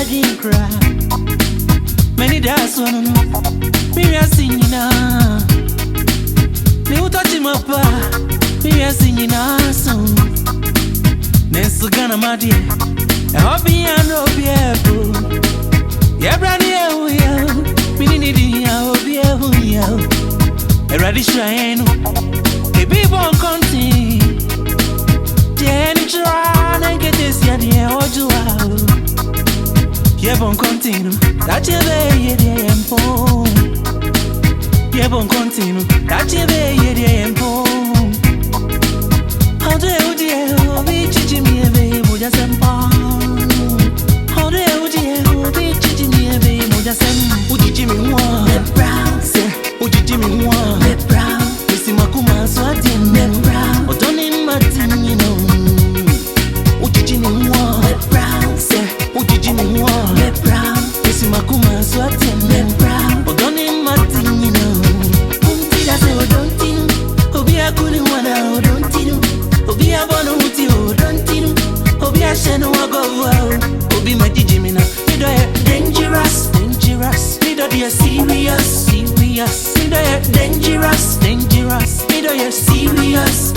didn't cry. Many days one no. Me are singing now. Me who touch him up. Me are singing a song. Nesu gana madi. I hope you know beautiful. Yeah, brady yeah. Me need ya hope ya. Ready shine. The people continue. Jenny try and get this yeah what you are. Yeah, bon continue. That you be yeah empon. Yeah, bon continue. That you be yeah empon. How do you be chichi me be moja sempa. How do you be chichi me be moja sem. Uchichi me wa. The brown say. Uchichi me wa. The brown. Missy makuma swati me brown. Otoni matin you know. Uchichi me wa. The brown say. Uchichi me wa. The brown. Missy makuma swati me brown. Otoni matin you know. Umtida say odonti. Obi akuli wana odonti. Obi abono uti odonti. Obi asheno wago. Obi majiji mina. Me do it dangerous. Me do it serious. Me do it dangerous. Me do it serious.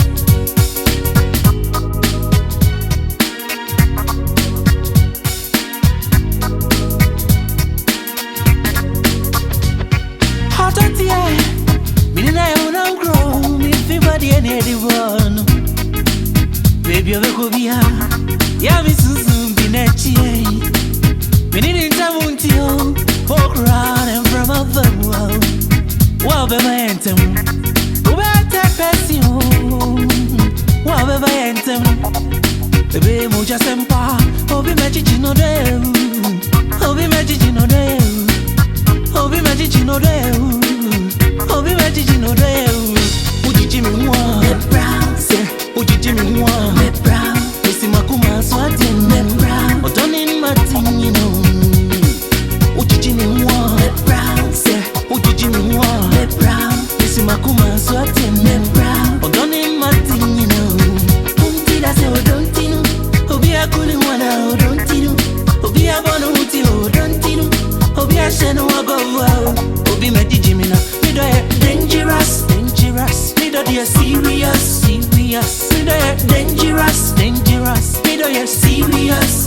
Hot at the eye. Me deny I wanna grow. Me everybody and everyone. Baby, I'm a cobia. Yeah, me soon be nechi. Me need to want you. Walk around and from a world. Well, baby, enter. Who better pass you? Well, baby, enter. Baby, moja sempa. Obi magic no de. Obi magic no de. Obi magic no de. Obi magic no de. Uji Jimmy one. The brown say. Uji Jimmy one. The brown. Missy makuma swati me brown. Otoni Martin you know. Uji Jimmy one. The brown say. Uji Jimmy one. The brown. Missy makuma swati me brown. Otoni Martin you know. Umtida say odonti no. Obi akuli wana odonti no. Obi abono uti odonti no. Obi asheno wago. Obi meji Jimmy na. Me do it dangerous. Me do it serious. Me do it dangerous. Me do it serious.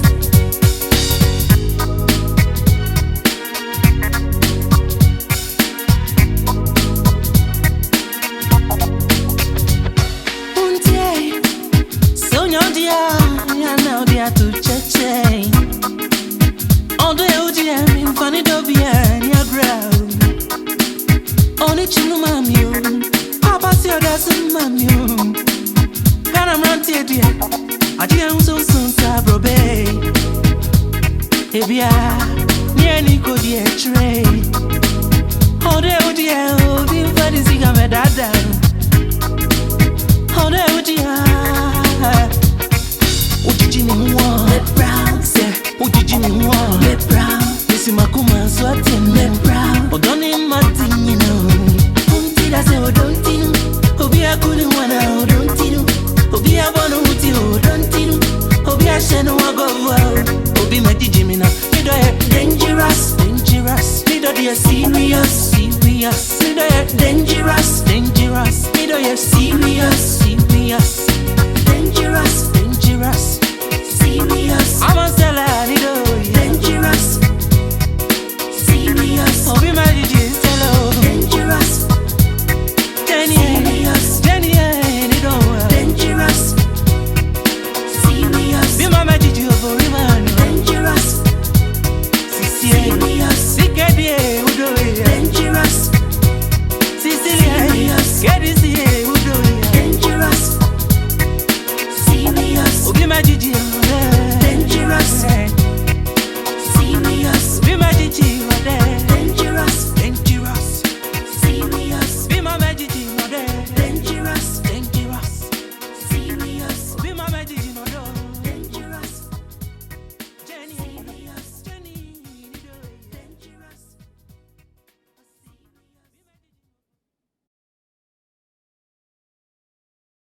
So now dia to cheche. On the OGM in funny dobia nya ground. Only chinu mami. Papa see that's mami. Kana mrantie dia. Adia unso sa brobe. Ebia ni ko die tray. On the OGM be funny siga me dada. On the OGM Uji Jimmy one. The brown say. Uji Jimmy one. The brown. Missy makuma swati me brown. Odoni Martin you know. Umtida say odonti no. Obi akuli wana odonti no. Obi abono uti odonti no. Obi asheno wago. Obi meji Jimmy na. Me do it dangerous. Me do it serious. Me do it dangerous. Me do it serious. Dangerous. Serious. I'm a salad, dangerous. Serious. Obi magic is hello. Dangerous. Serious. Dangerous. Serious. Be my magic over man. Dangerous. Serious. Dangerous. Sicilian. Get this.